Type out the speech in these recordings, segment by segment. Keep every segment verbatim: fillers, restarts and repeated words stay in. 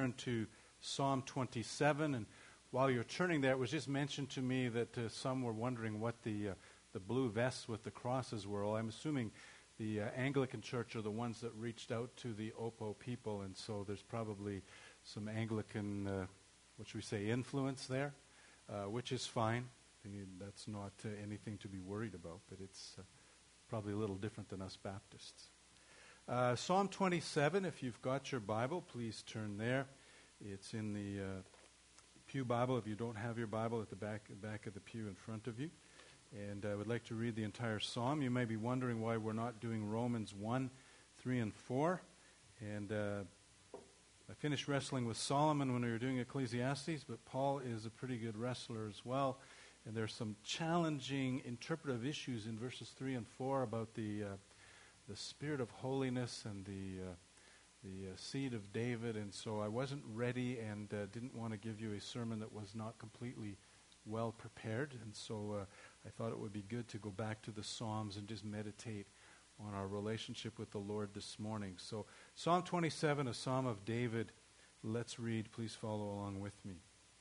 turn to Psalm twenty-seven. And while you're turning there, it was just mentioned to me that uh, some were wondering what the uh, the blue vests with the crosses were. Well, I'm assuming the uh, Anglican Church are the ones that reached out to the Opo people, and so there's probably some Anglican, uh, what should we say, influence there, uh, which is fine. I mean, that's not uh, anything to be worried about, but it's uh, probably a little different than us Baptists. Uh, Psalm twenty-seven, if you've got your Bible, please turn there. It's in the uh, Pew Bible. If you don't have your Bible, at the back, back of the pew in front of you. And I would like to read the entire psalm. You may be wondering why we're not doing Romans one, three, and four. And uh, I finished wrestling with Solomon when we were doing Ecclesiastes, but Paul is a pretty good wrestler as well. And there's some challenging interpretive issues in verses three and four about the uh, the spirit of holiness and the uh, the uh, seed of David. And so I wasn't ready and uh, didn't want to give you a sermon that was not completely well prepared. And so uh, I thought it would be good to go back to the Psalms and just meditate on our relationship with the Lord this morning. So Psalm twenty-seven, a psalm of David. Let's read. Please follow along with me.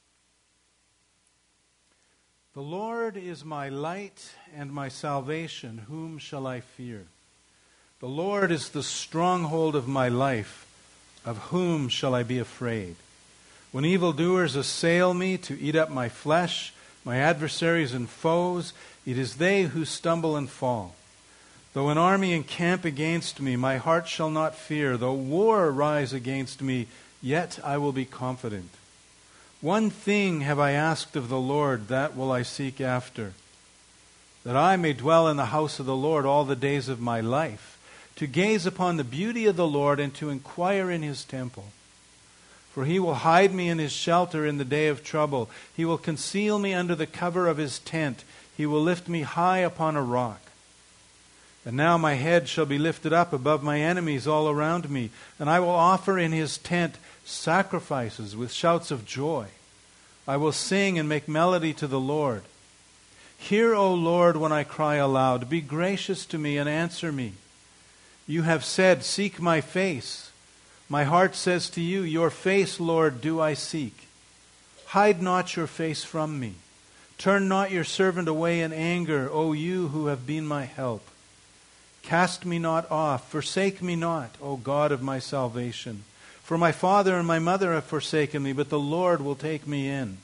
The Lord is my light and my salvation. Whom shall I fear? The Lord is the stronghold of my life. Of whom shall I be afraid? When evildoers assail me to eat up my flesh, my adversaries and foes, it is they who stumble and fall. Though an army encamp against me, my heart shall not fear. Though war rise against me, yet I will be confident. One thing have I asked of the Lord, that will I seek after, that I may dwell in the house of the Lord all the days of my life, to gaze upon the beauty of the Lord and to inquire in His temple. For He will hide me in His shelter in the day of trouble. He will conceal me under the cover of His tent. He will lift me high upon a rock. And now my head shall be lifted up above my enemies all around me, and I will offer in His tent sacrifices with shouts of joy. I will sing and make melody to the Lord. Hear, O Lord, when I cry aloud. Be gracious to me and answer me. You have said, seek my face. My heart says to you, your face, Lord, do I seek. Hide not your face from me. Turn not your servant away in anger, O you who have been my help. Cast me not off, forsake me not, O God of my salvation. For my father and my mother have forsaken me, but the Lord will take me in.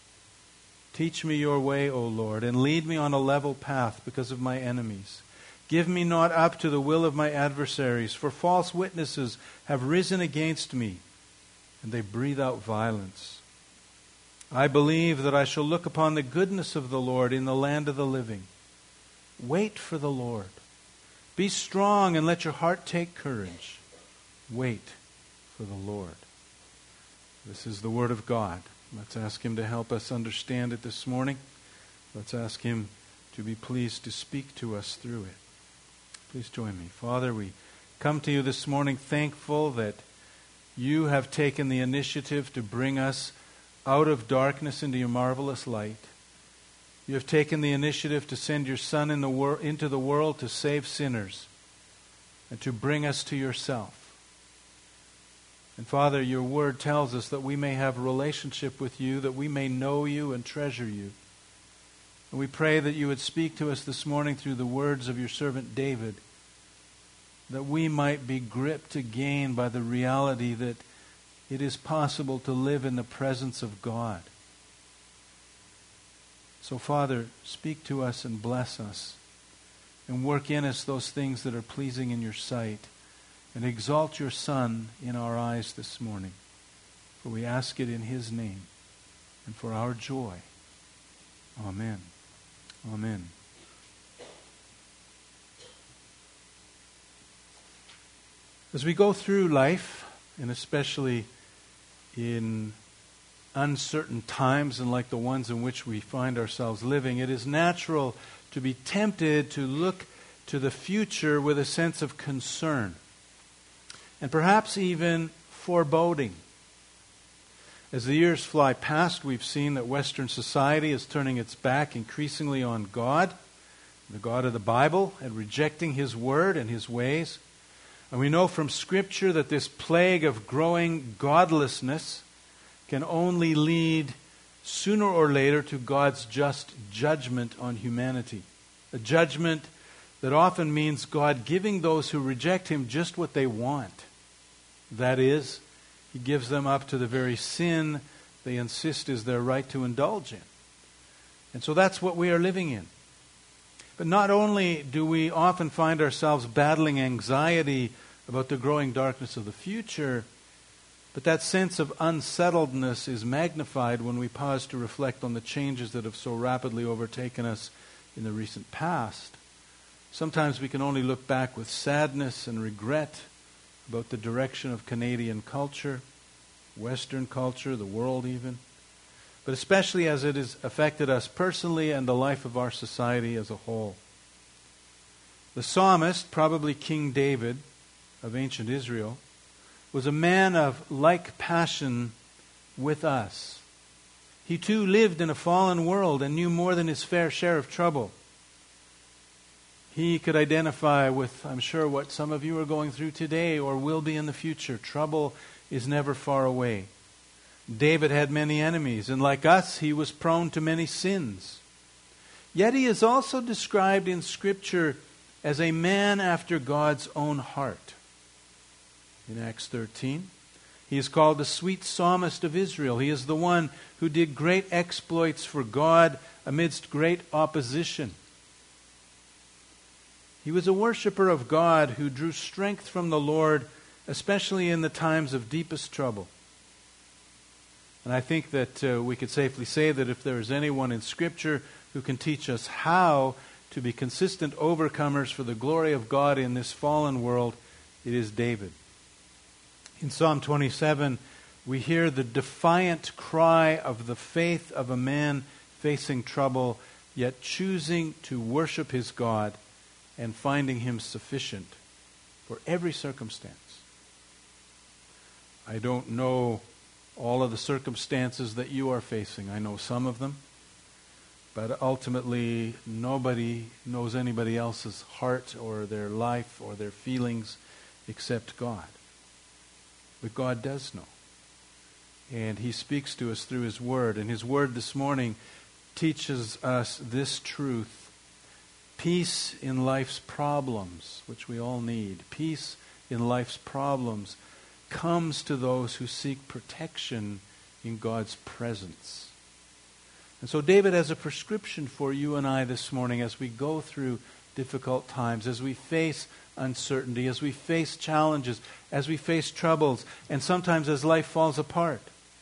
Teach me your way, O Lord, and lead me on a level path because of my enemies. Give me not up to the will of my adversaries, for false witnesses have risen against me, and they breathe out violence. I believe that I shall look upon the goodness of the Lord in the land of the living. Wait for the Lord. Be strong and let your heart take courage. Wait for the Lord. This is the Word of God. Let's ask Him to help us understand it this morning. Let's ask Him to be pleased to speak to us through it. Please join me. Father, we come to you this morning thankful that you have taken the initiative to bring us out of darkness into your marvelous light. You have taken the initiative to send your Son in the wor- into the world to save sinners and to bring us to yourself. And Father, your word tells us that we may have a relationship with you, that we may know you and treasure you. And we pray that you would speak to us this morning through the words of your servant David, that we might be gripped again by the reality that it is possible to live in the presence of God. So, Father, speak to us and bless us, and work in us those things that are pleasing in your sight, and exalt your Son in our eyes this morning. For we ask it in His name, and for our joy. Amen. Amen. As we go through life, and especially in uncertain times and like the ones in which we find ourselves living, it is natural to be tempted to look to the future with a sense of concern and perhaps even foreboding. As the years fly past, we've seen that Western society is turning its back increasingly on God, the God of the Bible, and rejecting His Word and His ways. And we know from Scripture that this plague of growing godlessness can only lead sooner or later to God's just judgment on humanity. A judgment that often means God giving those who reject Him just what they want. That is, He gives them up to the very sin they insist is their right to indulge in. And so that's what we are living in. But not only do we often find ourselves battling anxiety about the growing darkness of the future, but that sense of unsettledness is magnified when we pause to reflect on the changes that have so rapidly overtaken us in the recent past. Sometimes we can only look back with sadness and regret about the direction of Canadian culture, Western culture, the world even, but especially as it has affected us personally and the life of our society as a whole. The psalmist, probably King David of ancient Israel, was a man of like passion with us. He too lived in a fallen world and knew more than his fair share of trouble. He could identify with, I'm sure, what some of you are going through today or will be in the future. Trouble is never far away. David had many enemies, and like us, he was prone to many sins. Yet he is also described in Scripture as a man after God's own heart. In Acts thirteen, he is called the sweet psalmist of Israel. He is the one who did great exploits for God amidst great opposition. He was a worshiper of God who drew strength from the Lord, especially in the times of deepest trouble. And I think that uh, we could safely say that if there is anyone in Scripture who can teach us how to be consistent overcomers for the glory of God in this fallen world, it is David. In Psalm twenty-seven, we hear the defiant cry of the faith of a man facing trouble, yet choosing to worship his God and finding Him sufficient for every circumstance. I don't know all of the circumstances that you are facing. I know some of them. But ultimately, nobody knows anybody else's heart or their life or their feelings except God. But God does know. And He speaks to us through His Word. And His Word this morning teaches us this truth. Peace in life's problems, which we all need. Peace in life's problems comes to those who seek protection in God's presence. And so David has a prescription for you and I this morning as we go through difficult times, as we face uncertainty, as we face challenges, as we face troubles, and sometimes as life falls apart.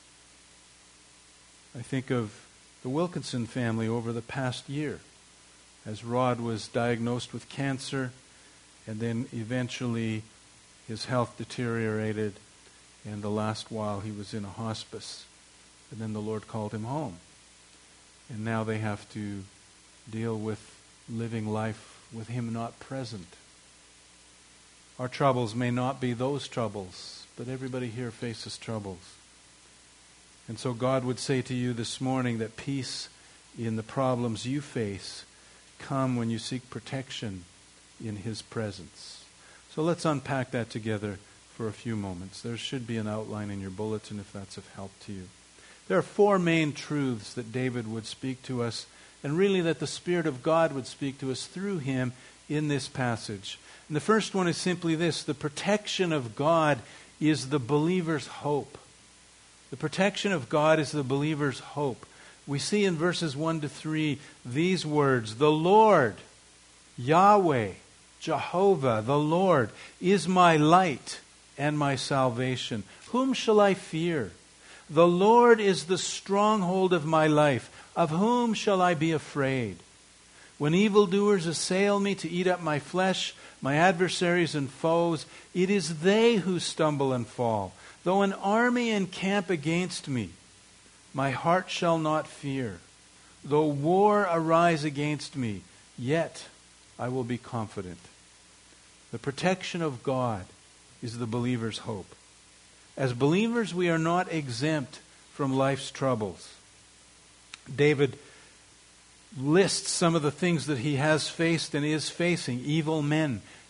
I think of the Wilkinson family over the past year, as Rod was diagnosed with cancer, and then eventually his health deteriorated, and the last while he was in a hospice. And then the Lord called him home. And now they have to deal with living life with Him not present. Our troubles may not be those troubles, but everybody here faces troubles. And so God would say to you this morning that peace in the problems you face come when you seek protection in His presence. So let's unpack that together for a few moments. There should be an outline in your bulletin if that's of help to you. There are four main truths that David would speak to us, and really that the Spirit of God would speak to us through him in this passage. And the first one is simply this: the protection of God is the believer's hope. The protection of God is the believer's hope. We see in verses one to three these words: the Lord, Yahweh, Jehovah, the Lord, is my light and my salvation. Whom shall I fear? The Lord is the stronghold of my life. Of whom shall I be afraid? When evildoers assail me to eat up my flesh, my adversaries and foes, it is they who stumble and fall. Though an army encamp against me, my heart shall not fear. Though war arise against me, yet I will be confident. The protection of God is the believer's hope. As believers, we are not exempt from life's troubles. David lists some of the things that he has faced and is facing: evil men,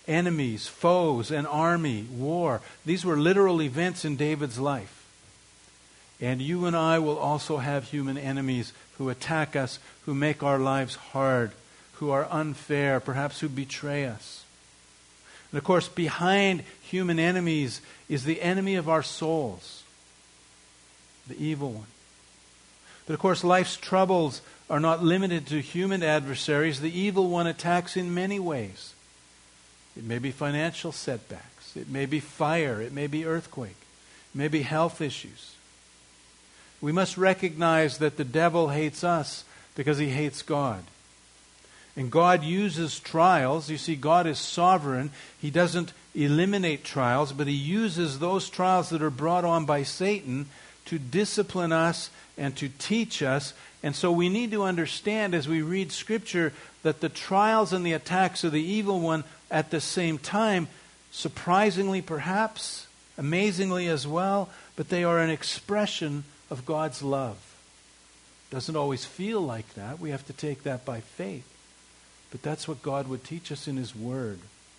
enemies, foes, an army, war. These were literal events in David's life. And you and I will also have human enemies who attack us, who make our lives hard, who are unfair, perhaps who betray us. And of course, behind human enemies is the enemy of our souls, the evil one. But of course, life's troubles are not limited to human adversaries. The evil one attacks in many ways. It may be financial setbacks. It may be fire. It may be earthquake. It may be health issues. We must recognize that the devil hates us because he hates God. And God uses trials. You see, God is sovereign. He doesn't eliminate trials, but He uses those trials that are brought on by Satan to discipline us and to teach us. And so we need to understand as we read Scripture that the trials and the attacks of the evil one at the same time, surprisingly perhaps, amazingly as well, but they are an expression of God's love. Doesn't always feel like that. We have to take that by faith. But that's what God would teach us in His Word.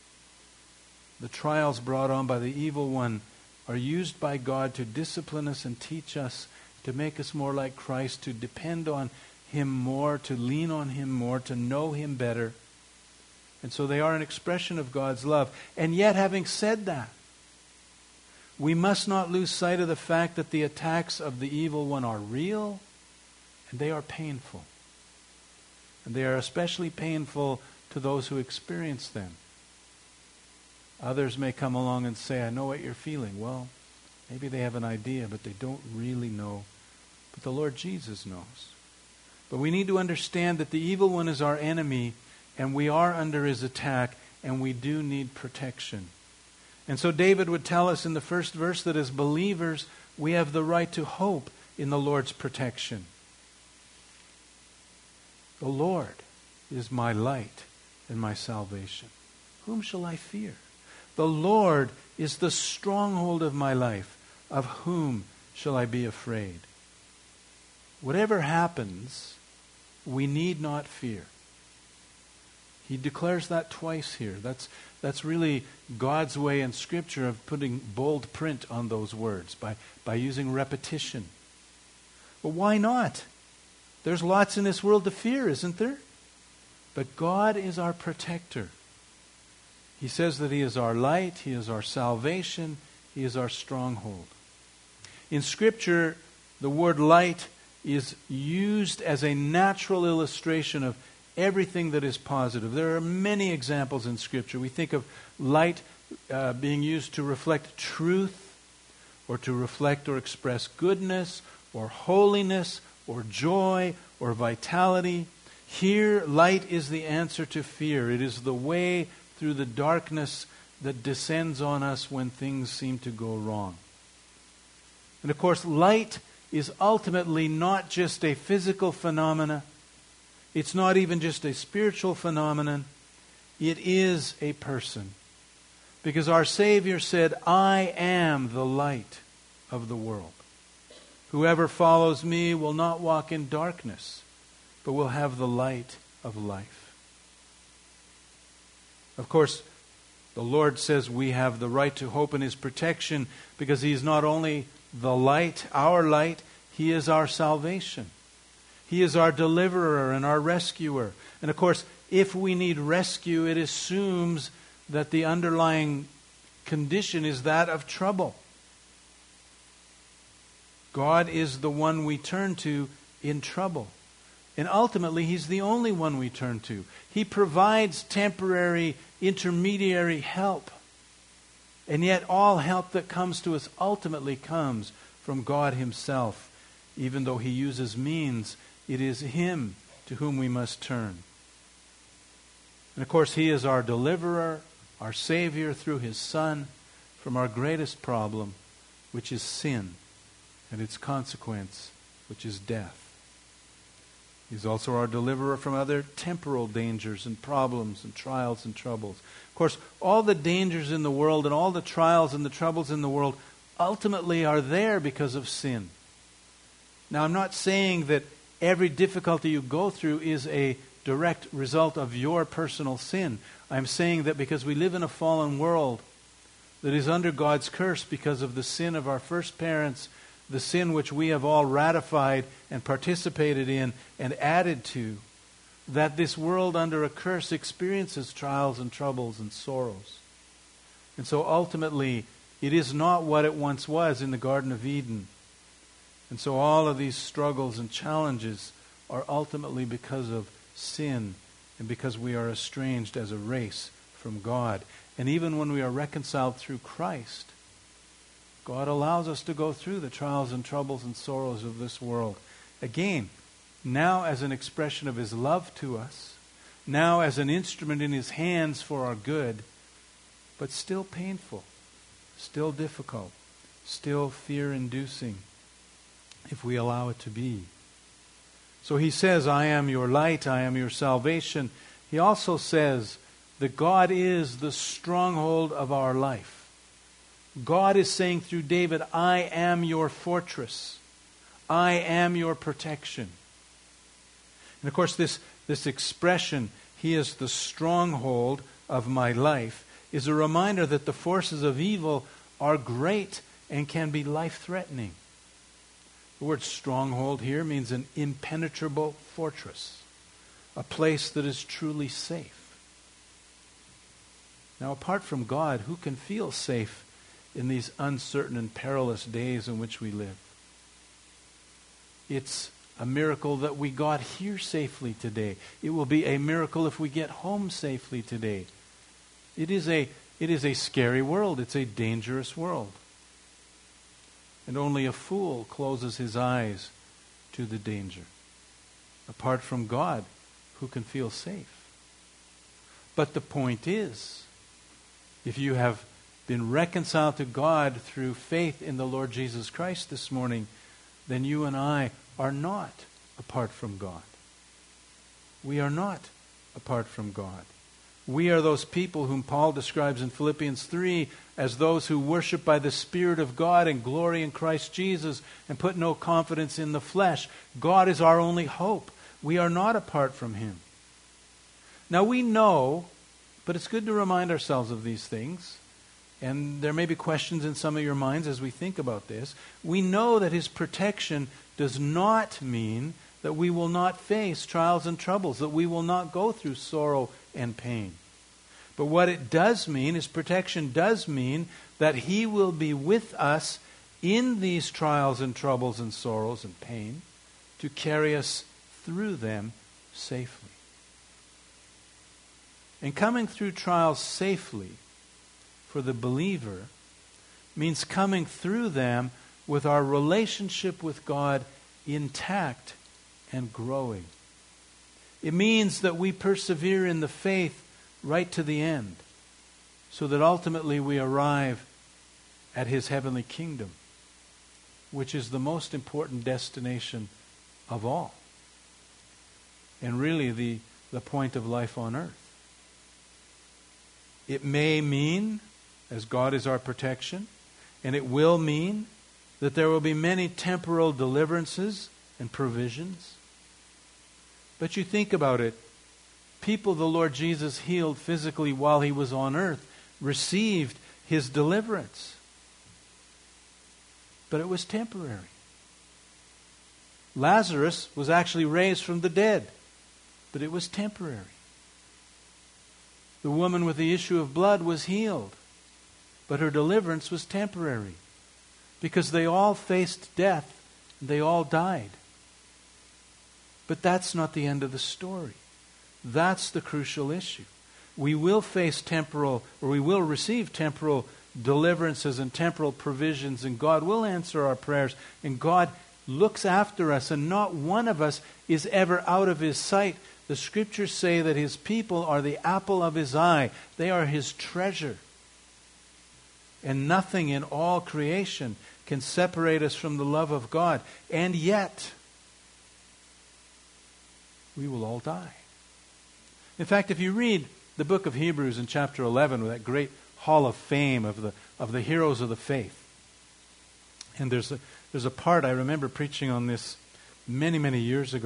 The trials brought on by the evil one are used by God to discipline us and teach us, to make us more like Christ, to depend on Him more, to lean on Him more, to know Him better. And so they are an expression of God's love. And yet, having said that, we must not lose sight of the fact that the attacks of the evil one are real and they are painful. And they are especially painful to those who experience them. Others may come along and say, I know what you're feeling. Well, maybe they have an idea, but they don't really know. But the Lord Jesus knows. But we need to understand that the evil one is our enemy, and we are under his attack, and we do need protection. And so David would tell us in the first verse that as believers, we have the right to hope in the Lord's protection. The Lord is my light and my salvation. Whom shall I fear? The Lord is the stronghold of my life. Of whom shall I be afraid? Whatever happens, we need not fear. He declares that twice here. That's, that's really God's way in Scripture of putting bold print on those words by, by using repetition. Well, why not? There's lots in this world to fear, isn't there? But God is our protector. He says that He is our light, He is our salvation, He is our stronghold. In Scripture, the word light is used as a natural illustration of everything that is positive. There are many examples in Scripture. We think of light uh, being used to reflect truth, or to reflect or express goodness, or holiness, or joy, or vitality. Here, light is the answer to fear. It is the way through the darkness that descends on us when things seem to go wrong. And of course, light is ultimately not just a physical phenomena. It's not even just a spiritual phenomenon. It is a person. Because our Savior said, I am the light of the world. Whoever follows me will not walk in darkness, but will have the light of life. Of course, the Lord says we have the right to hope in His protection because He is not only the light, our light, He is our salvation. He is our deliverer and our rescuer. And of course, if we need rescue, it assumes that the underlying condition is that of trouble. God is the one we turn to in trouble. And ultimately, He's the only one we turn to. He provides temporary, intermediary help. And yet all help that comes to us ultimately comes from God Himself. Even though He uses means, it is Him to whom we must turn. And of course, He is our deliverer, our Savior through His Son from our greatest problem, which is sin, and its consequence, which is death. He's also our deliverer from other temporal dangers and problems and trials and troubles. Of course, all the dangers in the world and all the trials and the troubles in the world ultimately are there because of sin. Now, I'm not saying that every difficulty you go through is a direct result of your personal sin. I'm saying that because we live in a fallen world that is under God's curse because of the sin of our first parents, the sin which we have all ratified and participated in and added to, that this world under a curse experiences trials and troubles and sorrows. And so ultimately, it is not what it once was in the Garden of Eden. And so all of these struggles and challenges are ultimately because of sin and because we are estranged as a race from God. And even when we are reconciled through Christ, God allows us to go through the trials and troubles and sorrows of this world. Again, now as an expression of His love to us, now as an instrument in His hands for our good, but still painful, still difficult, still fear-inducing, if we allow it to be. So He says, I am your light, I am your salvation. He also says that God is the stronghold of our life. God is saying through David, I am your fortress. I am your protection. And of course, this, this expression, He is the stronghold of my life, is a reminder that the forces of evil are great and can be life-threatening. The word stronghold here means an impenetrable fortress, a place that is truly safe. Now, apart from God, who can feel safe in these uncertain and perilous days in which we live? It's a miracle that we got here safely today. It will be a miracle if we get home safely today. It is a, it is a scary world. It's a dangerous world. And only a fool closes his eyes to the danger. Apart from God, who can feel safe? But the point is, if you have been reconciled to God through faith in the Lord Jesus Christ this morning, then you and I are not apart from God. We are not apart from God. We are those people whom Paul describes in Philippians three as those who worship by the Spirit of God and glory in Christ Jesus and put no confidence in the flesh. God is our only hope. We are not apart from Him. Now we know, but it's good to remind ourselves of these things, and there may be questions in some of your minds as we think about this. We know that His protection does not mean that we will not face trials and troubles, that we will not go through sorrow and pain. But what it does mean, His protection does mean that He will be with us in these trials and troubles and sorrows and pain to carry us through them safely. And coming through trials safely for the believer means coming through them with our relationship with God intact and growing. It means that we persevere in the faith right to the end, so that ultimately we arrive at His heavenly kingdom, which is the most important destination of all, and really the, the point of life on earth. It may mean, as God is our protection, and it will mean that there will be many temporal deliverances and provisions. But you think about it, people the Lord Jesus healed physically while He was on earth received His deliverance. But it was temporary. Lazarus was actually raised from the dead, but it was temporary. The woman with the issue of blood was healed, but her deliverance was temporary, because they all faced death and they all died. But that's not the end of the story. That's the crucial issue. We will face temporal, or we will receive temporal deliverances and temporal provisions, and God will answer our prayers, and God looks after us, and not one of us is ever out of His sight. The Scriptures say that His people are the apple of His eye. They are His treasure. And nothing in all creation can separate us from the love of God. And yet, we will all die. In fact, if you read the book of Hebrews in chapter eleven, with that great hall of fame of the of the heroes of the faith, and there's a, there's a part, I remember preaching on this many, many years ago.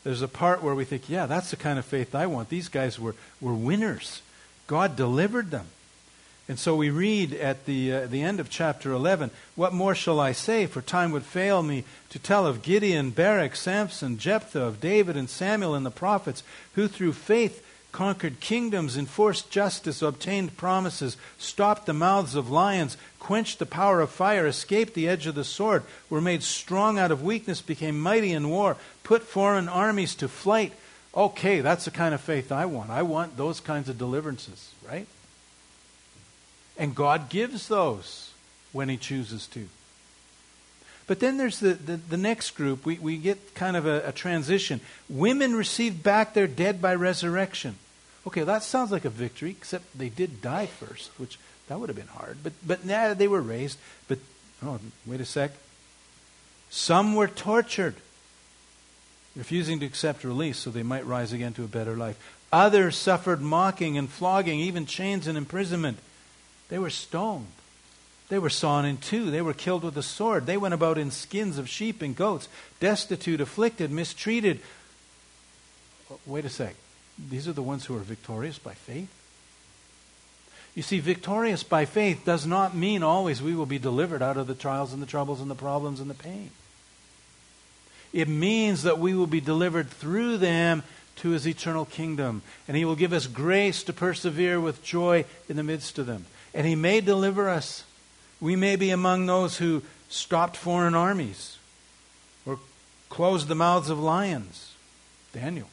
there's a part where we think, yeah, that's the kind of faith I want. These guys were, were winners. God delivered them. And so we read at the uh, the end of chapter eleven, what more shall I say? For time would fail me to tell of Gideon, Barak, Samson, Jephthah, of David and Samuel and the prophets, who through faith conquered kingdoms, enforced justice, obtained promises, stopped the mouths of lions, quenched the power of fire, escaped the edge of the sword, were made strong out of weakness, became mighty in war, put foreign armies to flight. Okay, that's the kind of faith I want. I want those kinds of deliverances, right? And God gives those when He chooses to. But then there's the, the, the next group. We, we get kind of a, a transition. Women received back their dead by resurrection. Okay, that sounds like a victory, except they did die first, which that would have been hard. But but nah, they were raised. But, oh, wait a sec. Some were tortured, refusing to accept release so they might rise again to a better life. Others suffered mocking and flogging, even chains and imprisonment. They were stoned. They were sawn in two. They were killed with a sword. They went about in skins of sheep and goats, destitute, afflicted, mistreated. Wait a sec. These are the ones who are victorious by faith? You see, victorious by faith does not mean always we will be delivered out of the trials and the troubles and the problems and the pain. It means that we will be delivered through them to His eternal kingdom. And He will give us grace to persevere with joy in the midst of them. And He may deliver us. We may be among those who stopped foreign armies or closed the mouths of lions. Daniel.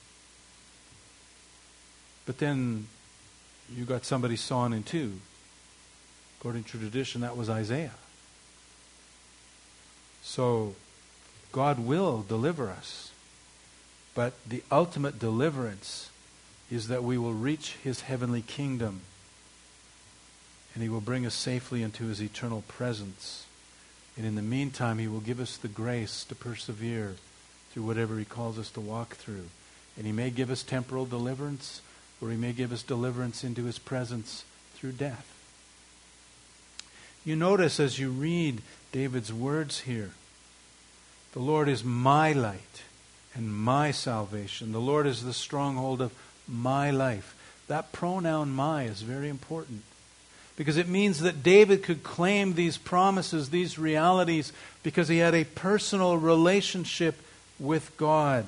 But then you got somebody sawn in two. According to tradition, that was Isaiah. So God will deliver us. But the ultimate deliverance is that we will reach His heavenly kingdom. And He will bring us safely into His eternal presence. And in the meantime, He will give us the grace to persevere through whatever He calls us to walk through. And He may give us temporal deliverance, or He may give us deliverance into His presence through death. You notice as you read David's words here, the Lord is my light and my salvation. The Lord is the stronghold of my life. That pronoun my is very important. Because it means that David could claim these promises, these realities, because he had a personal relationship with God.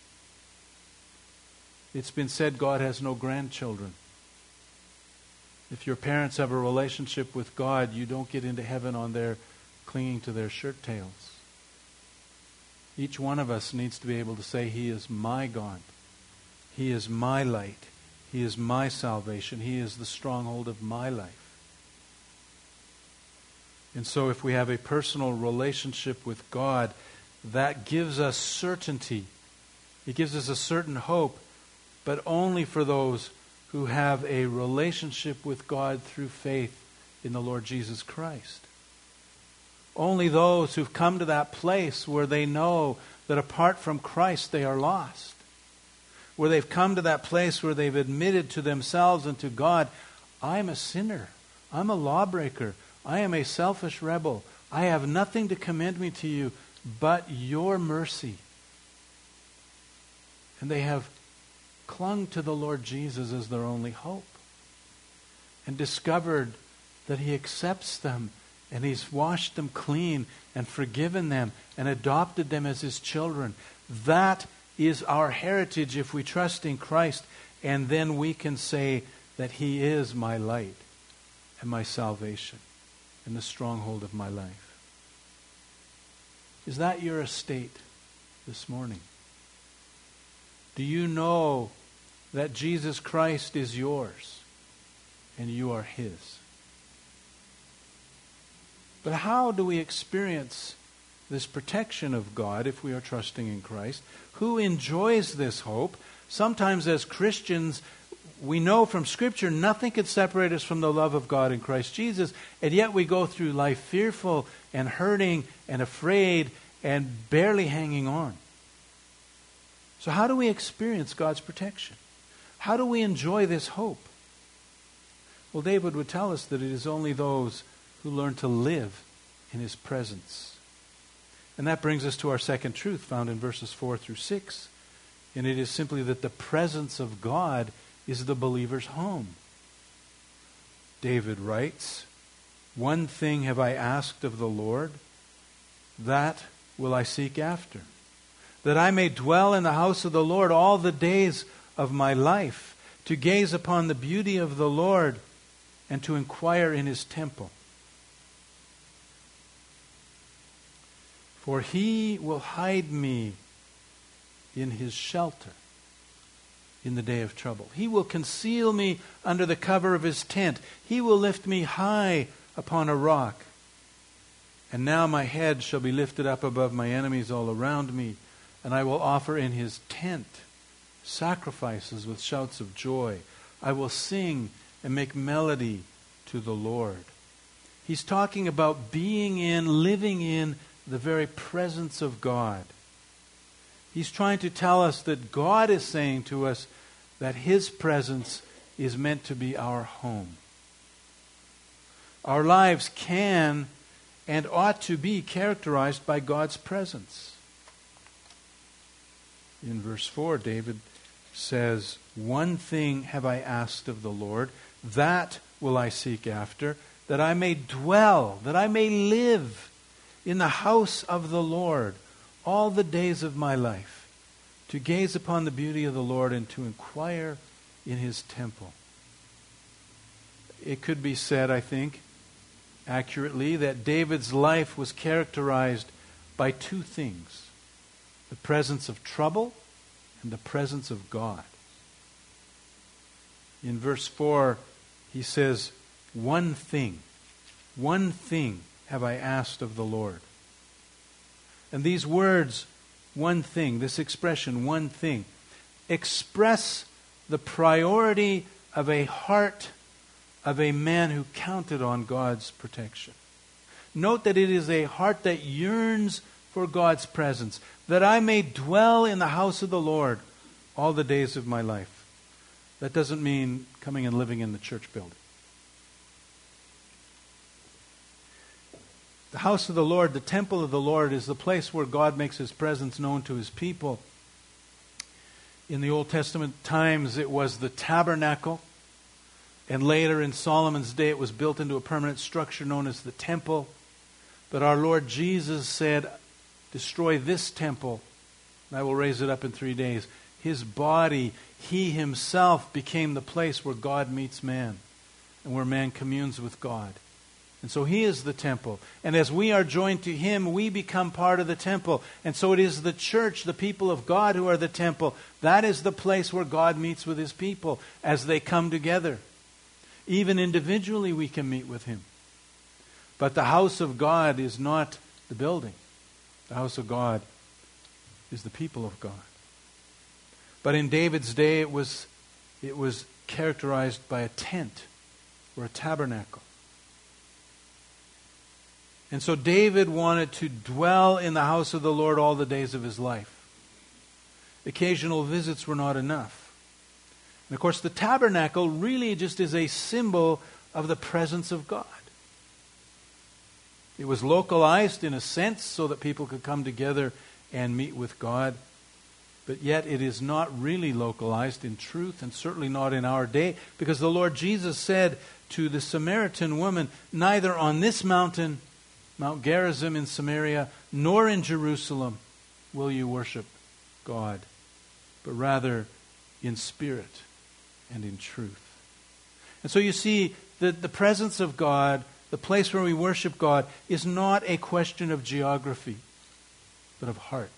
It's been said God has no grandchildren. If your parents have a relationship with God, you don't get into heaven on their clinging to their shirt tails. Each one of us needs to be able to say, He is my God. He is my light. He is my salvation. He is the stronghold of my life. And so if we have a personal relationship with God, that gives us certainty. It gives us a certain hope, but only for those who have a relationship with God through faith in the Lord Jesus Christ. Only those who've come to that place where they know that apart from Christ they are lost. Where they've come to that place where they've admitted to themselves and to God, I'm a sinner. I'm a lawbreaker. I am a selfish rebel. I have nothing to commend me to you but your mercy. And they have clung to the Lord Jesus as their only hope. And discovered that He accepts them and He's washed them clean and forgiven them and adopted them as His children. That is our heritage if we trust in Christ. And then we can say that He is my light and my salvation and the stronghold of my life. Is that your estate this morning? Do you know that Jesus Christ is yours and you are His? But how do we experience this protection of God if we are trusting in Christ? Who enjoys this hope? Sometimes as Christians, we know from Scripture nothing can separate us from the love of God in Christ Jesus, and yet we go through life fearful and hurting and afraid and barely hanging on. So how do we experience God's protection? How do we enjoy this hope? Well, David would tell us that it is only those who learn to live in His presence. And that brings us to our second truth found in verses four through six. And it is simply that the presence of God is the believer's home. David writes, "One thing have I asked of the Lord, that will I seek after, that I may dwell in the house of the Lord all the days of my life, to gaze upon the beauty of the Lord and to inquire in his temple. For he will hide me in his shelter in the day of trouble. He will conceal me under the cover of his tent. He will lift me high upon a rock. And now my head shall be lifted up above my enemies all around me, and I will offer in his tent sacrifices with shouts of joy. I will sing and make melody to the Lord." He's talking about being in, living in the very presence of God. He's trying to tell us that God is saying to us that his presence is meant to be our home. Our lives can and ought to be characterized by God's presence. In verse four, David says, "One thing have I asked of the Lord, that will I seek after, that I may dwell, that I may live in the house of the Lord all the days of my life, to gaze upon the beauty of the Lord and to inquire in his temple." It could be said, I think, accurately, that David's life was characterized by two things: the presence of trouble and the presence of God. In verse four, he says, "One thing, one thing have I asked of the Lord." And these words, one thing, this expression, one thing, express the priority of a heart of a man who counted on God's protection. Note that it is a heart that yearns for God's presence, that I may dwell in the house of the Lord all the days of my life. That doesn't mean coming and living in the church building. The house of the Lord, the temple of the Lord, is the place where God makes his presence known to his people. In the Old Testament times, it was the tabernacle. And later in Solomon's day, it was built into a permanent structure known as the temple. But our Lord Jesus said, "Destroy this temple, and I will raise it up in three days." His body, he himself, became the place where God meets man and where man communes with God. And so he is the temple. And as we are joined to him, we become part of the temple. And so it is the church, the people of God, who are the temple. That is the place where God meets with his people as they come together. Even individually we can meet with him. But the house of God is not the building. The house of God is the people of God. But in David's day, it was, it was characterized by a tent or a tabernacle. And so David wanted to dwell in the house of the Lord all the days of his life. Occasional visits were not enough. And of course, the tabernacle really just is a symbol of the presence of God. It was localized in a sense so that people could come together and meet with God. But yet it is not really localized in truth, and certainly not in our day, because the Lord Jesus said to the Samaritan woman, "Neither on this mountain, Mount Gerizim in Samaria, nor in Jerusalem will you worship God, but rather in spirit and in truth." And so you see that the presence of God, the place where we worship God, is not a question of geography, but of heart.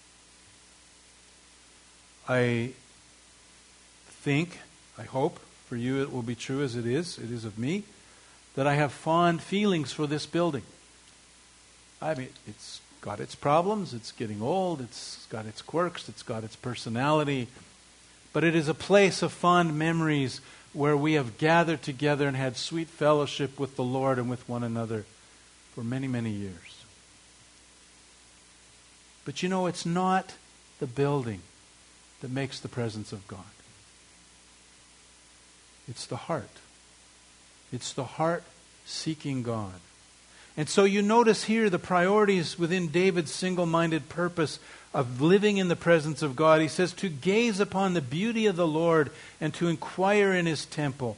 I think, I hope, for you it will be true as it is, it is of me, that I have fond feelings for this building. I mean, it's got its problems, it's getting old, it's got its quirks, it's got its personality, but it is a place of fond memories where we have gathered together and had sweet fellowship with the Lord and with one another for many, many years. But you know, it's not the building that makes the presence of God. It's the heart. It's the heart seeking God. And so you notice here the priorities within David's single-minded purpose of living in the presence of God. He says to gaze upon the beauty of the Lord and to inquire in His temple.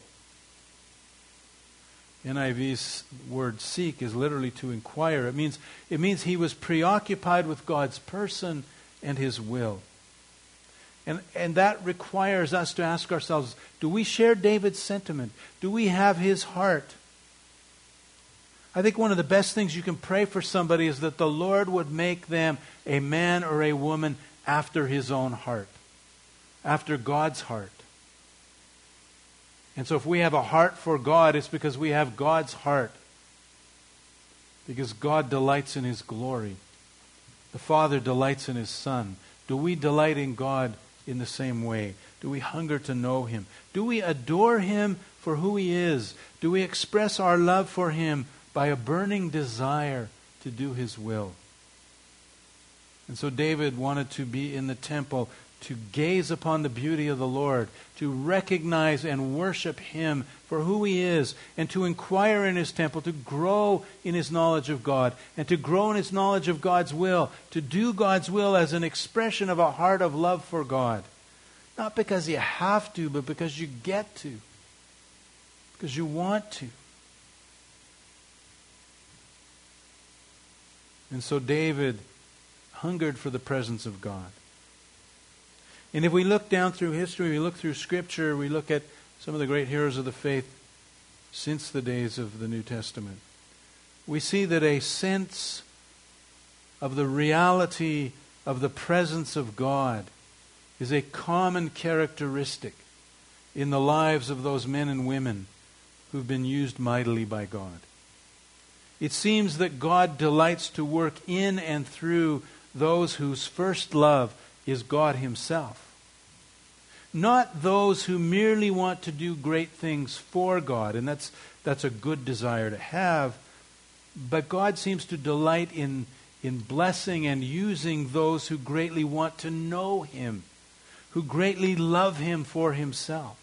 N I V's word seek is literally to inquire. It means, it means he was preoccupied with God's person and His will. And, and that requires us to ask ourselves, do we share David's sentiment? Do we have his heart? I think one of the best things you can pray for somebody is that the Lord would make them a man or a woman after His own heart, after God's heart. And so if we have a heart for God, it's because we have God's heart. Because God delights in His glory. The Father delights in His Son. Do we delight in God in the same way? Do we hunger to know Him? Do we adore Him for who He is? Do we express our love for Him by a burning desire to do His will? And so David wanted to be in the temple to gaze upon the beauty of the Lord, to recognize and worship Him for who He is, and to inquire in His temple, to grow in his knowledge of God, and to grow in his knowledge of God's will, to do God's will as an expression of a heart of love for God. Not because you have to, but because you get to. Because you want to. And so David hungered for the presence of God. And if we look down through history, we look through Scripture, we look at some of the great heroes of the faith since the days of the New Testament, we see that a sense of the reality of the presence of God is a common characteristic in the lives of those men and women who've been used mightily by God. It seems that God delights to work in and through those whose first love is God Himself. Not those who merely want to do great things for God, and that's that's a good desire to have, but God seems to delight in, in blessing and using those who greatly want to know Him, who greatly love Him for Himself.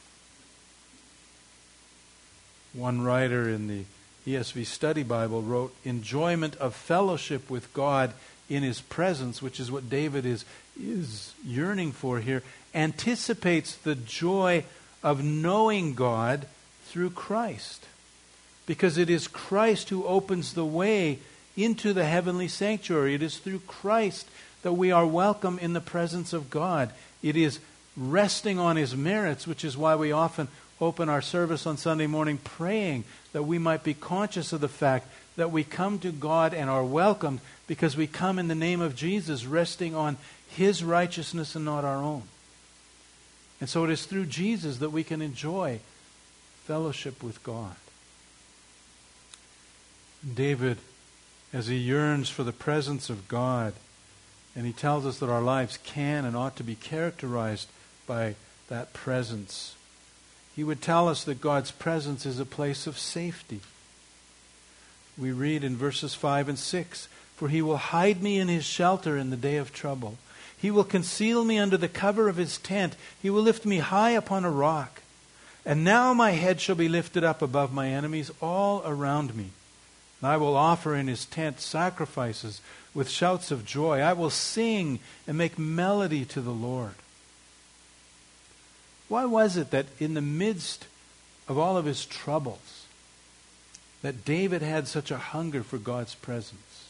One writer in the E S V Study Bible wrote, enjoyment of fellowship with God in His presence, which is what David is, is yearning for here, anticipates the joy of knowing God through Christ. Because it is Christ who opens the way into the heavenly sanctuary. It is through Christ that we are welcome in the presence of God. It is resting on His merits, which is why we often open our service on Sunday morning praying that we might be conscious of the fact that we come to God and are welcomed because we come in the name of Jesus, resting on His righteousness and not our own. And so it is through Jesus that we can enjoy fellowship with God. David, as he yearns for the presence of God, and he tells us that our lives can and ought to be characterized by that presence, he would tell us that God's presence is a place of safety. We read in verses five and six, for He will hide me in His shelter in the day of trouble. He will conceal me under the cover of His tent. He will lift me high upon a rock. And now my head shall be lifted up above my enemies all around me. And I will offer in His tent sacrifices with shouts of joy. I will sing and make melody to the Lord. Why was it that in the midst of all of his troubles, that David had such a hunger for God's presence?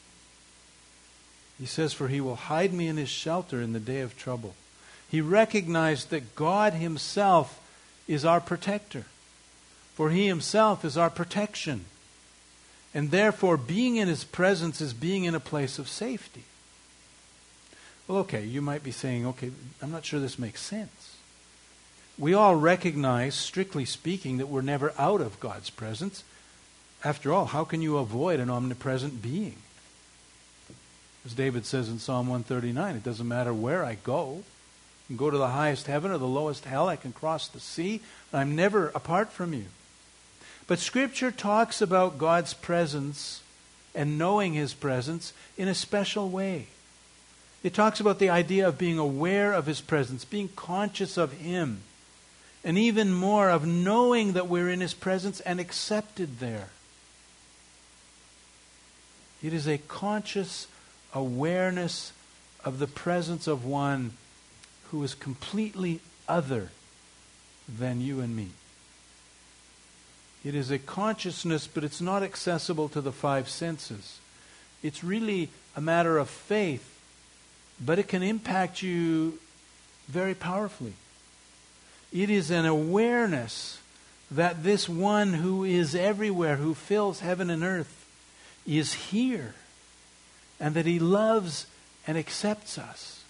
He says, for He will hide me in His shelter in the day of trouble. He recognized that God Himself is our protector. For He Himself is our protection. And therefore, being in His presence is being in a place of safety. Well, okay, you might be saying, okay, I'm not sure this makes sense. We all recognize, strictly speaking, that we're never out of God's presence. After all, how can you avoid an omnipresent being? As David says in Psalm one thirty-nine, it doesn't matter where I go. I can go to the highest heaven or the lowest hell. I can cross the sea. I'm never apart from you. But Scripture talks about God's presence and knowing His presence in a special way. It talks about the idea of being aware of His presence, being conscious of Him, and even more of knowing that we're in His presence and accepted there. It is a conscious awareness of the presence of one who is completely other than you and me. It is a consciousness, but it's not accessible to the five senses. It's really a matter of faith, but it can impact you very powerfully. It is an awareness that this one who is everywhere, who fills heaven and earth, is here, and that he loves and accepts us.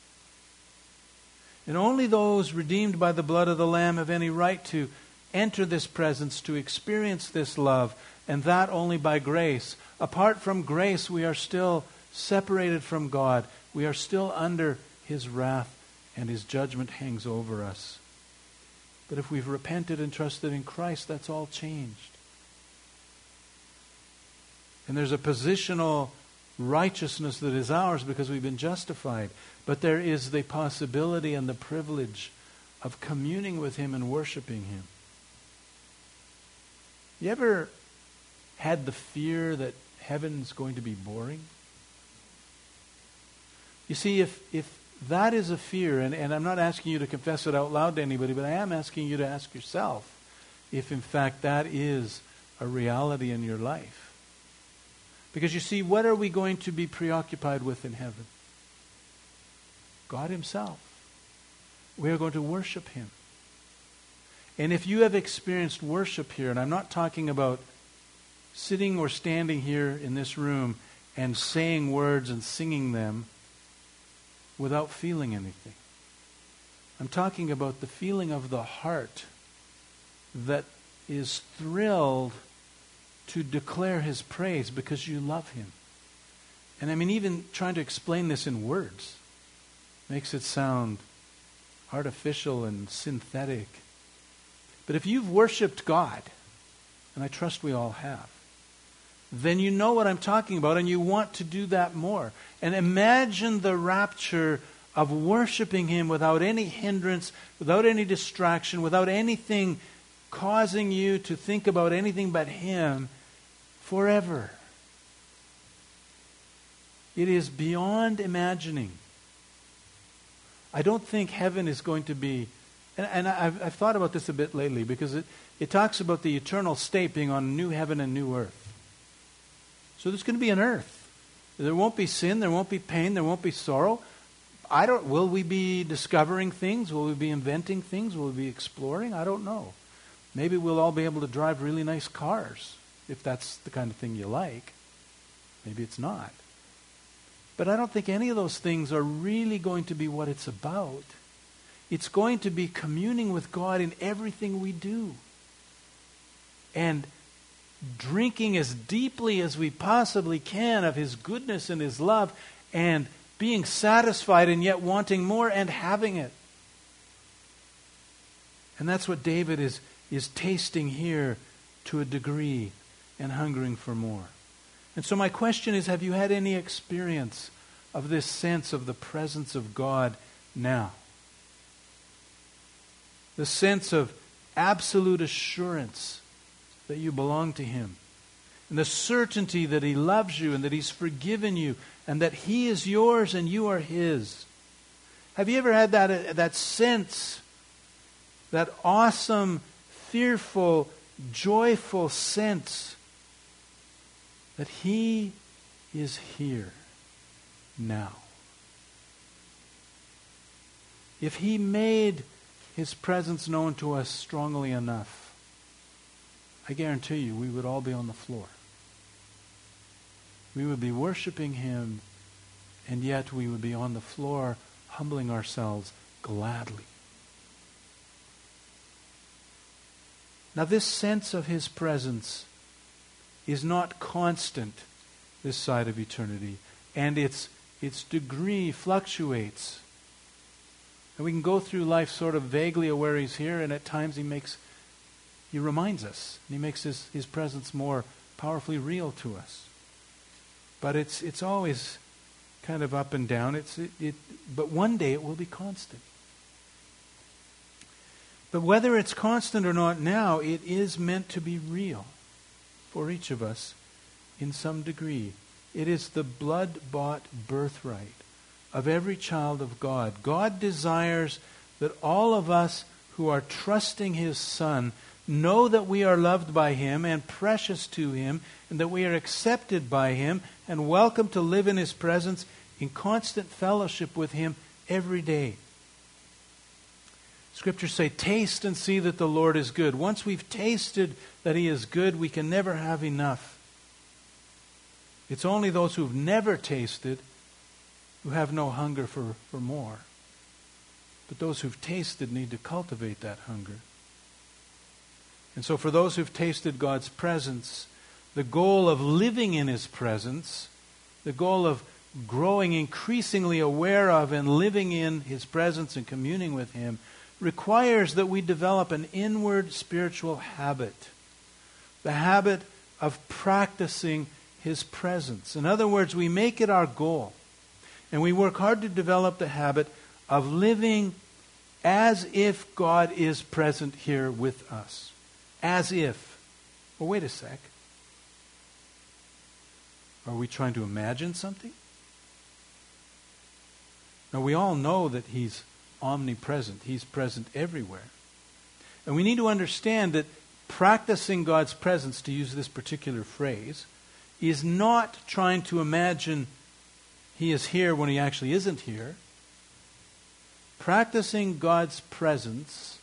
And only those redeemed by the blood of the Lamb have any right to enter this presence, to experience this love, and that only by grace. Apart from grace, we are still separated from God. We are still under His wrath, and His judgment hangs over us. But if we've repented and trusted in Christ, that's all changed. And there's a positional righteousness that is ours because we've been justified. But there is the possibility and the privilege of communing with Him and worshiping Him. You ever had the fear that heaven's going to be boring? You see, if if that is a fear, and, and I'm not asking you to confess it out loud to anybody, but I am asking you to ask yourself if in fact that is a reality in your life. Because you see, what are we going to be preoccupied with in heaven? God Himself. We are going to worship Him. And if you have experienced worship here, and I'm not talking about sitting or standing here in this room and saying words and singing them without feeling anything. I'm talking about the feeling of the heart that is thrilled to declare His praise because you love Him. And I mean, even trying to explain this in words makes it sound artificial and synthetic. But if you've worshipped God, and I trust we all have, then you know what I'm talking about, and you want to do that more. And imagine the rapture of worshiping Him without any hindrance, without any distraction, without anything causing you to think about anything but Him forever. It is beyond imagining. I don't think heaven is going to be, and, and I've, I've thought about this a bit lately, because it, it talks about the eternal state being on new heaven and new earth. So there's going to be an earth. There won't be sin, there won't be pain, there won't be sorrow. I don't, will we be discovering things? Will we be inventing things? Will we be exploring? I don't know. Maybe we'll all be able to drive really nice cars, if that's the kind of thing you like. Maybe it's not. But I don't think any of those things are really going to be what it's about. It's going to be communing with God in everything we do. And drinking as deeply as we possibly can of His goodness and His love, and being satisfied and yet wanting more and having it. And that's what David is, is tasting here to a degree, and hungering for more. And so my question is, have you had any experience of this sense of the presence of God now? The sense of absolute assurance that you belong to Him. And the certainty that He loves you and that He's forgiven you and that He is yours and you are His. Have you ever had that, uh, that sense, that awesome, fearful, joyful sense that He is here now? If He made His presence known to us strongly enough, I guarantee you we would all be on the floor. We would be worshiping Him, and yet we would be on the floor humbling ourselves gladly. Now, this sense of His presence is not constant this side of eternity, and its its degree fluctuates. And we can go through life sort of vaguely aware He's here, and at times He makes He reminds us, and He makes His, His presence more powerfully real to us. But it's it's always kind of up and down. It's it, it, but one day it will be constant. But whether it's constant or not now, it is meant to be real for each of us in some degree. It is the blood-bought birthright of every child of God. God desires that all of us who are trusting His Son know that we are loved by Him and precious to Him, and that we are accepted by Him and welcome to live in His presence in constant fellowship with Him every day. Scriptures say, taste and see that the Lord is good. Once we've tasted that He is good, we can never have enough. It's only those who've never tasted who have no hunger for, for more. But those who've tasted need to cultivate that hunger. And so for those who've tasted God's presence, the goal of living in His presence, the goal of growing increasingly aware of and living in His presence and communing with Him, requires that we develop an inward spiritual habit. The habit of practicing His presence. In other words, we make it our goal. And we work hard to develop the habit of living as if God is present here with us. As if. Well, wait a sec. Are we trying to imagine something? Now, we all know that He's omnipresent. He's present everywhere. And we need to understand that practicing God's presence, to use this particular phrase, is not trying to imagine He is here when He actually isn't here. Practicing God's presence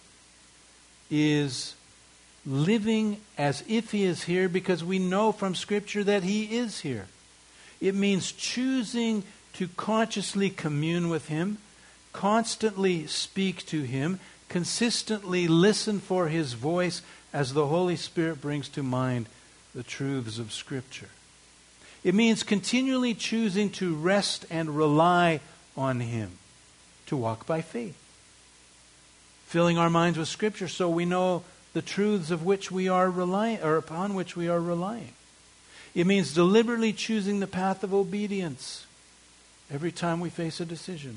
is living as if He is here because we know from Scripture that He is here. It means choosing to consciously commune with Him, constantly speak to Him, consistently listen for His voice as the Holy Spirit brings to mind the truths of Scripture. It means continually choosing to rest and rely on Him, to walk by faith. Filling our minds with Scripture so we know the truths of which we are relying, or upon which we are relying. It means deliberately choosing the path of obedience every time we face a decision.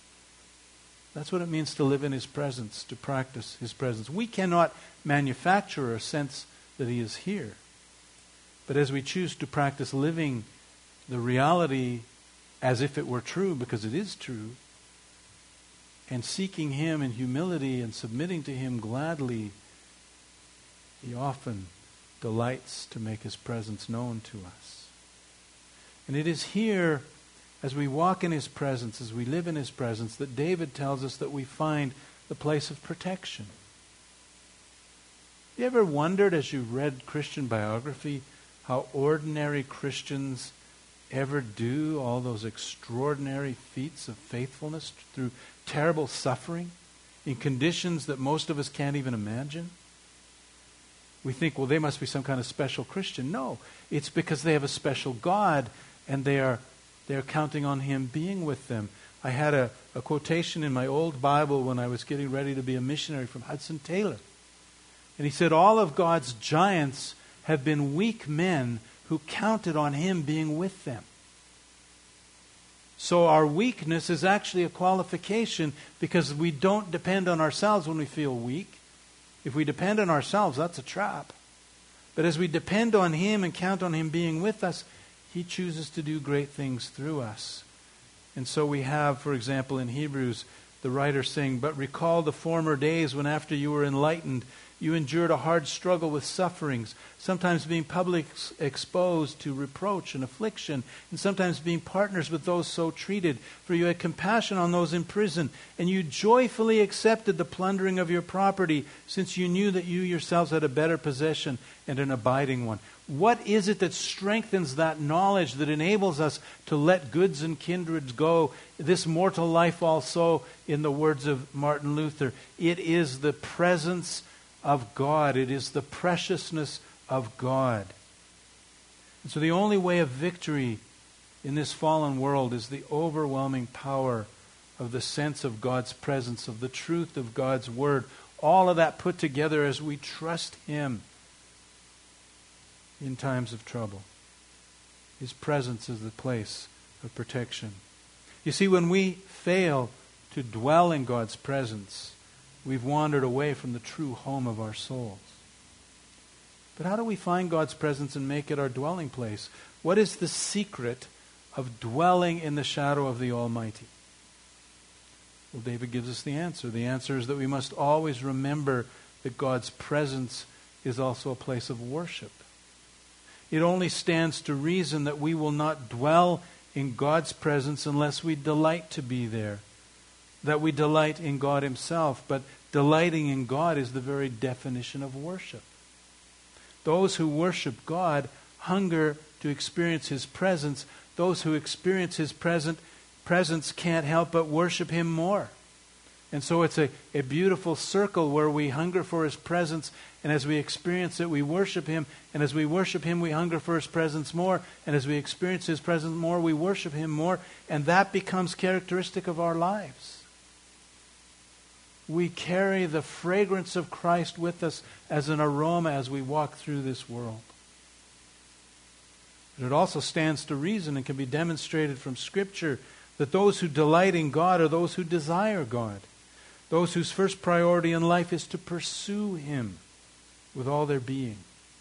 That's what it means to live in His presence, to practice His presence. We cannot manufacture a sense that He is here. But as we choose to practice living the reality as if it were true, because it is true, and seeking Him in humility and submitting to Him gladly, He often delights to make His presence known to us. And it is here, as we walk in His presence, as we live in His presence, that David tells us that we find the place of protection. Have you ever wondered, as you read Christian biography, how ordinary Christians ever do all those extraordinary feats of faithfulness through terrible suffering in conditions that most of us can't even imagine? We think, well, they must be some kind of special Christian. No, it's because they have a special God and they are they're counting on Him being with them. I had a, a quotation in my old Bible when I was getting ready to be a missionary from Hudson Taylor. And he said, all of God's giants have been weak men who counted on Him being with them. So our weakness is actually a qualification because we don't depend on ourselves when we feel weak. If we depend on ourselves, that's a trap. But as we depend on Him and count on Him being with us, He chooses to do great things through us. And so we have, for example, in Hebrews, the writer saying, but recall the former days when after you were enlightened, you endured a hard struggle with sufferings, sometimes being publicly exposed to reproach and affliction, and sometimes being partners with those so treated. For you had compassion on those in prison, and you joyfully accepted the plundering of your property, since you knew that you yourselves had a better possession and an abiding one. What is it that strengthens that knowledge, that enables us to let goods and kindreds go, this mortal life also, in the words of Martin Luther? It is the presence of God. It is the preciousness of God. And so the only way of victory in this fallen world is the overwhelming power of the sense of God's presence, of the truth of God's Word. All of that put together as we trust Him in times of trouble. His presence is the place of protection. You see, when we fail to dwell in God's presence, we've wandered away from the true home of our souls. But how do we find God's presence and make it our dwelling place? What is the secret of dwelling in the shadow of the Almighty? Well, David gives us the answer. The answer is that we must always remember that God's presence is also a place of worship. It only stands to reason that we will not dwell in God's presence unless we delight to be there, that we delight in God Himself. But delighting in God is the very definition of worship. Those who worship God hunger to experience His presence. Those who experience His present, presence can't help but worship Him more. And so it's a, a beautiful circle where we hunger for His presence, and as we experience it, we worship Him, and as we worship Him, we hunger for His presence more, and as we experience His presence more, we worship Him more, and that becomes characteristic of our lives. We carry the fragrance of Christ with us as an aroma as we walk through this world. But it also stands to reason and can be demonstrated from Scripture that those who delight in God are those who desire God. Those whose first priority in life is to pursue Him with all their being.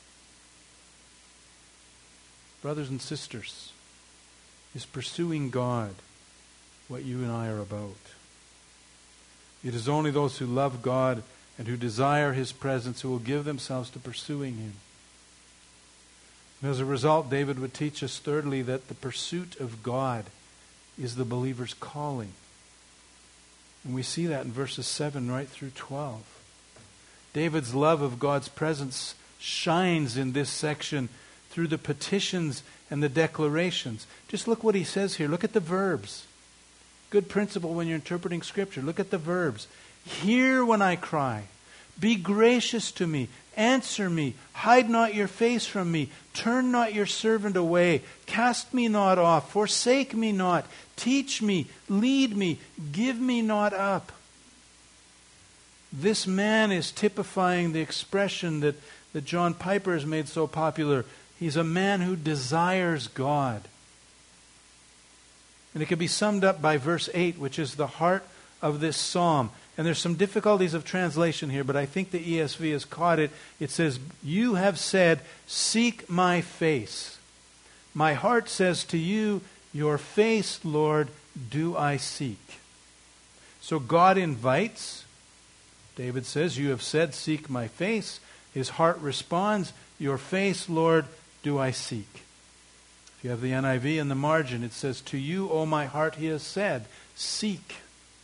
Brothers and sisters, is pursuing God what you and I are about? It is only those who love God and who desire His presence who will give themselves to pursuing Him. And as a result, David would teach us thirdly that the pursuit of God is the believer's calling. And we see that in verses seven right through twelve. David's love of God's presence shines in this section through the petitions and the declarations. Just look what he says here. Look at the verbs. Good principle when you're interpreting Scripture. Look at the verbs. Hear when I cry. Be gracious to me. Answer me. Hide not your face from me. Turn not your servant away. Cast me not off. Forsake me not. Teach me. Lead me. Give me not up. This man is typifying the expression that, that John Piper has made so popular. He's a man who desires God. And it can be summed up by verse eight, which is the heart of this psalm. And there's some difficulties of translation here, but I think the E S V has caught it. It says, you have said, seek my face. My heart says to you, your face, Lord, do I seek. So God invites. David says, you have said, seek my face. His heart responds, your face, Lord, do I seek. If you have the N I V in the margin, it says, to you, O my heart, he has said, seek.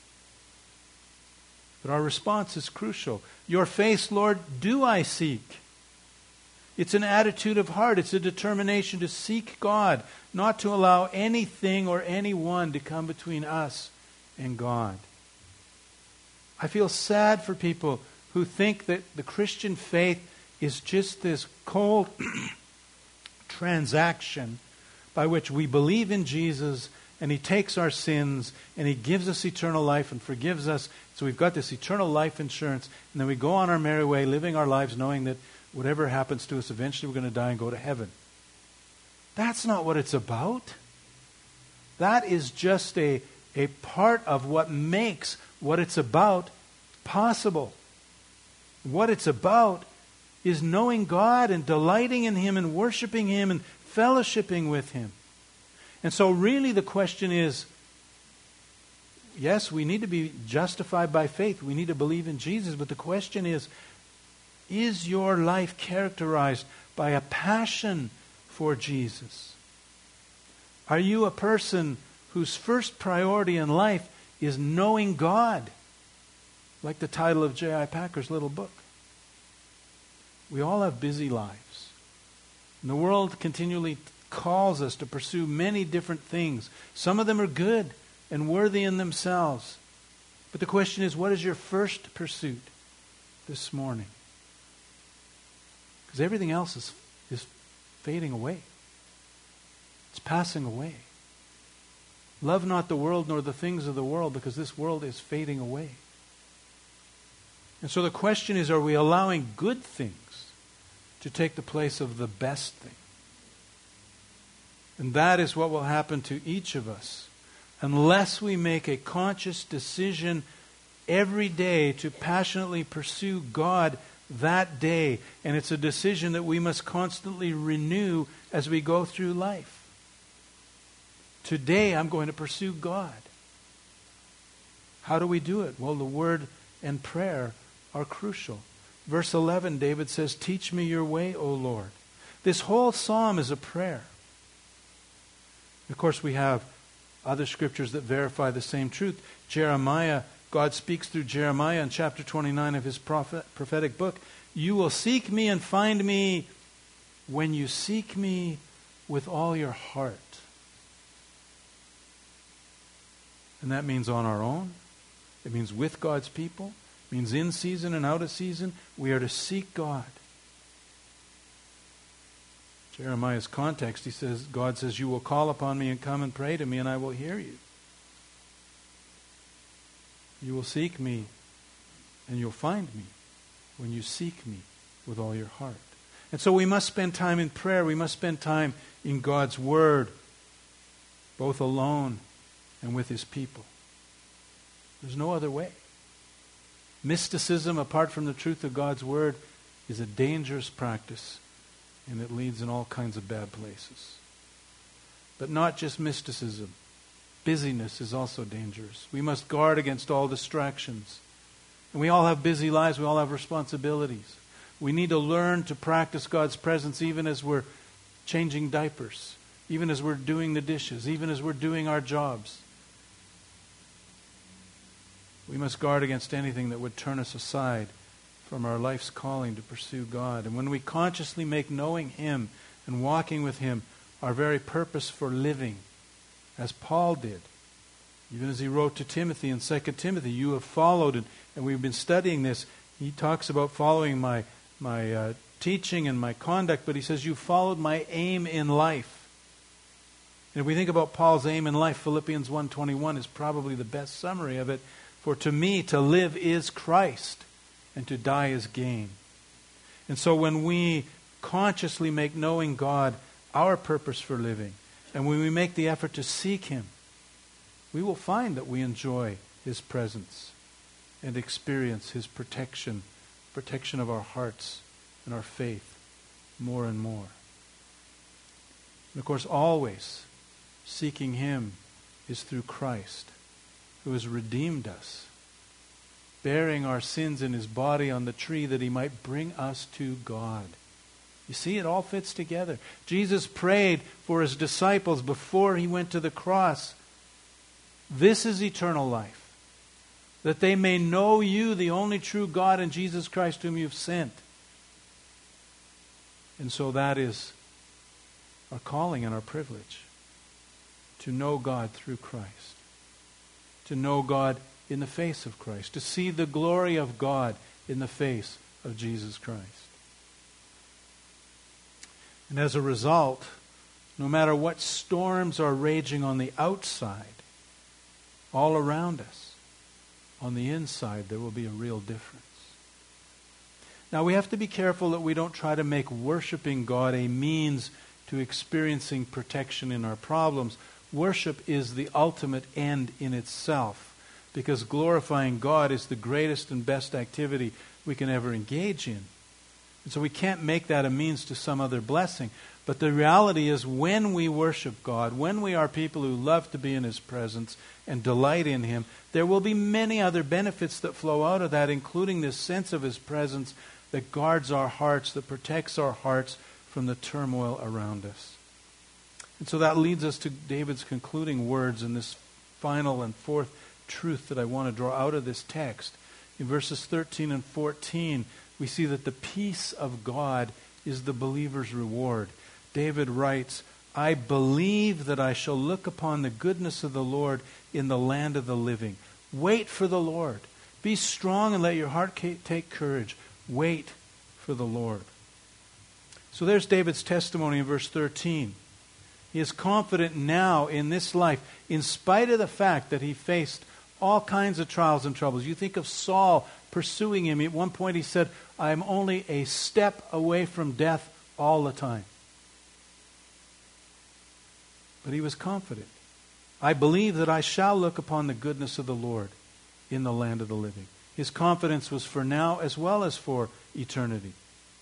But our response is crucial. Your face, Lord, do I seek. It's an attitude of heart. It's a determination to seek God, not to allow anything or anyone to come between us and God. I feel sad for people who think that the Christian faith is just this cold transaction by which we believe in Jesus and He takes our sins and He gives us eternal life and forgives us. So we've got this eternal life insurance, and then we go on our merry way living our lives knowing that whatever happens to us, eventually we're going to die and go to heaven. That's not what it's about. That is just a, a part of what makes what it's about possible. What it's about is knowing God and delighting in Him and worshiping Him and fellowshipping with Him. And so really the question is, yes, we need to be justified by faith. We need to believe in Jesus. But the question is, is your life characterized by a passion for Jesus? Are you a person whose first priority in life is knowing God? Like the title of J I Packer's little book. We all have busy lives. And the world continually calls us to pursue many different things. Some of them are good and worthy in themselves. But the question is, what is your first pursuit this morning? Because everything else is, is fading away. It's passing away. Love not the world nor the things of the world, because this world is fading away. And so the question is, are we allowing good things to take the place of the best thing? And that is what will happen to each of us unless we make a conscious decision every day to passionately pursue God. that day. And it's a decision that we must constantly renew as we go through life. Today I'm going to pursue God. How do we do it? Well, the Word and prayer are crucial. Verse eleven, David says, "Teach me your way, O Lord." This whole psalm is a prayer. Of course, we have other scriptures that verify the same truth. Jeremiah, God speaks through Jeremiah in chapter twenty-nine of his prophet, prophetic book. "You will seek me and find me when you seek me with all your heart." And that means on our own. It means with God's people. It means in season and out of season. We are to seek God. Jeremiah's context, he says, God says, "You will call upon me and come and pray to me, and I will hear you." You will seek me, and you'll find me when you seek me with all your heart. And so we must spend time in prayer. We must spend time in God's Word, both alone and with His people. There's no other way. Mysticism, apart from the truth of God's Word, is a dangerous practice, and it leads in all kinds of bad places. But not just mysticism. Busyness is also dangerous. We must guard against all distractions. And we all have busy lives. We all have responsibilities. We need to learn to practice God's presence even as we're changing diapers, even as we're doing the dishes, even as we're doing our jobs. We must guard against anything that would turn us aside from our life's calling to pursue God. And when we consciously make knowing Him and walking with Him our very purpose for living, as Paul did, even as he wrote to Timothy in Second Timothy, "You have followed," and, and we've been studying this. He talks about following my, my uh, teaching and my conduct, but he says, "You followed my aim in life." And if we think about Paul's aim in life, Philippians one twenty-one is probably the best summary of it. "For to me to live is Christ, and to die is gain." And so when we consciously make knowing God our purpose for living, and when we make the effort to seek Him, we will find that we enjoy His presence and experience His protection, protection of our hearts and our faith more and more. And of course, always seeking Him is through Christ, who has redeemed us, bearing our sins in His body on the tree that He might bring us to God. You see, it all fits together. Jesus prayed for His disciples before He went to the cross. "This is eternal life, that they may know you, the only true God, and Jesus Christ whom you've sent." And so that is our calling and our privilege, to know God through Christ, to know God in the face of Christ, to see the glory of God in the face of Jesus Christ. And as a result, no matter what storms are raging on the outside, all around us, on the inside, there will be a real difference. Now, we have to be careful that we don't try to make worshiping God a means to experiencing protection in our problems. Worship is the ultimate end in itself, because glorifying God is the greatest and best activity we can ever engage in. And so we can't make that a means to some other blessing. But the reality is, when we worship God, when we are people who love to be in His presence and delight in Him, there will be many other benefits that flow out of that, including this sense of His presence that guards our hearts, that protects our hearts from the turmoil around us. And so that leads us to David's concluding words in this final and fourth truth that I want to draw out of this text. In verses thirteen and fourteen, we see that the peace of God is the believer's reward. David writes, "I believe that I shall look upon the goodness of the Lord in the land of the living." Wait for the Lord. Be strong and let your heart take courage. Wait for the Lord. So there's David's testimony in verse thirteen. He is confident now in this life, in spite of the fact that he faced all kinds of trials and troubles. You think of Saul pursuing him. At one point he said, "I'm only a step away from death all the time." But he was confident. "I believe that I shall look upon the goodness of the Lord in the land of the living." His confidence was for now as well as for eternity.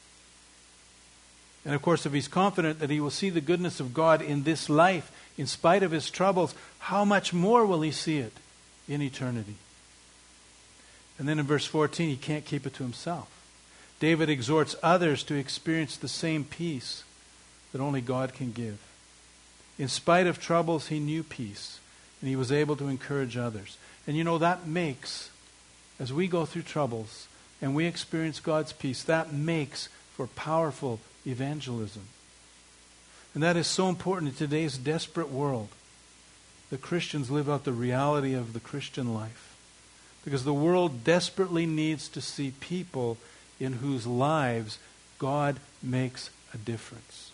And of course, if he's confident that he will see the goodness of God in this life, in spite of his troubles, how much more will he see it in eternity? And then in verse fourteen, he can't keep it to himself. David exhorts others to experience the same peace that only God can give. In spite of troubles, he knew peace, and he was able to encourage others. And you know, that makes, as we go through troubles and we experience God's peace, that makes for powerful evangelism. And that is so important in today's desperate world, that Christians live out the reality of the Christian life. Because the world desperately needs to see people in whose lives God makes a difference.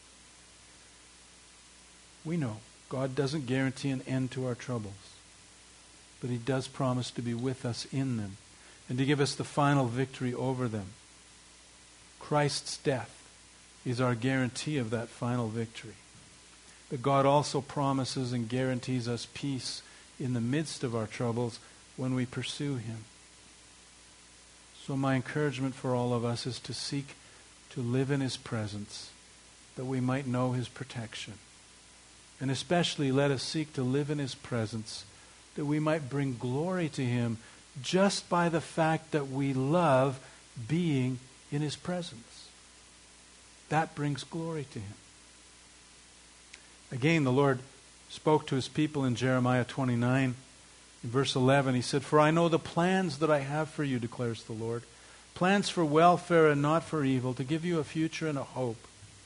We know God doesn't guarantee an end to our troubles, but He does promise to be with us in them and to give us the final victory over them. Christ's death is our guarantee of that final victory. But God also promises and guarantees us peace in the midst of our troubles when we pursue Him. So my encouragement for all of us is to seek to live in His presence, that we might know His protection. And especially let us seek to live in His presence, that we might bring glory to Him just by the fact that we love being in His presence. That brings glory to Him. Again, the Lord spoke to His people in Jeremiah twenty-nine. In verse eleven, He said, "For I know the plans that I have for you, declares the Lord, plans for welfare and not for evil, to give you a future and a hope."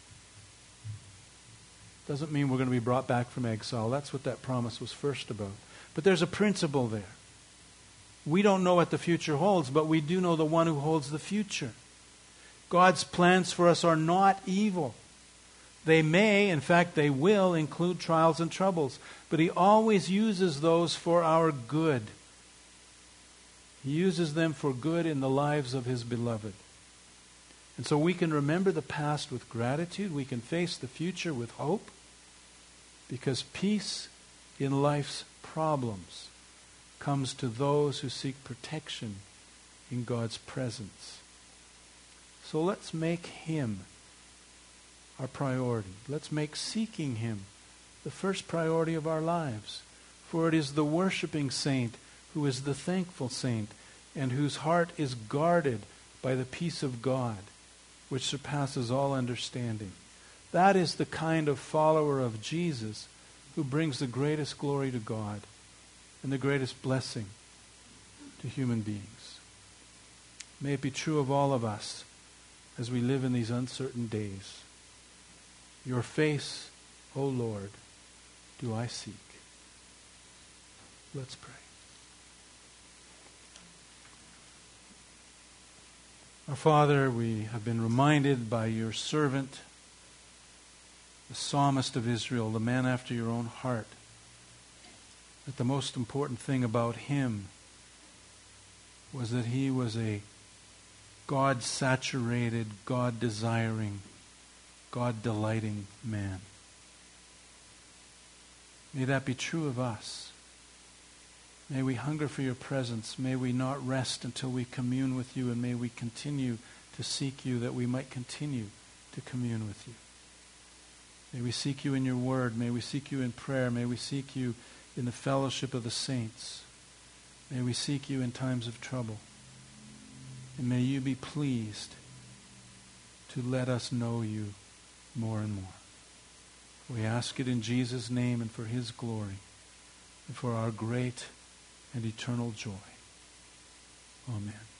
Doesn't mean we're going to be brought back from exile. That's what that promise was first about. But there's a principle there. We don't know what the future holds, but we do know the one who holds the future. God's plans for us are not evil. They may, in fact, they will include trials and troubles, but He always uses those for our good. He uses them for good in the lives of His beloved. And so we can remember the past with gratitude. We can face the future with hope, because peace in life's problems comes to those who seek protection in God's presence. So let's make Him our priority. Let's make seeking Him the first priority of our lives. For it is the worshiping saint who is the thankful saint, and whose heart is guarded by the peace of God, which surpasses all understanding. That is the kind of follower of Jesus who brings the greatest glory to God and the greatest blessing to human beings. May it be true of all of us as we live in these uncertain days. Your face, O Lord, do I seek. Let's pray. Our Father, we have been reminded by your servant, the psalmist of Israel, the man after your own heart, that the most important thing about him was that he was a God-saturated, God-desiring, God-delighting man. May that be true of us. May we hunger for your presence. May we not rest until we commune with you, and may we continue to seek you, that we might continue to commune with you. May we seek you in your word. May we seek you in prayer. May we seek you in the fellowship of the saints. May we seek you in times of trouble. And may you be pleased to let us know you more and more. We ask it in Jesus' name and for His glory and for our great and eternal joy. Amen.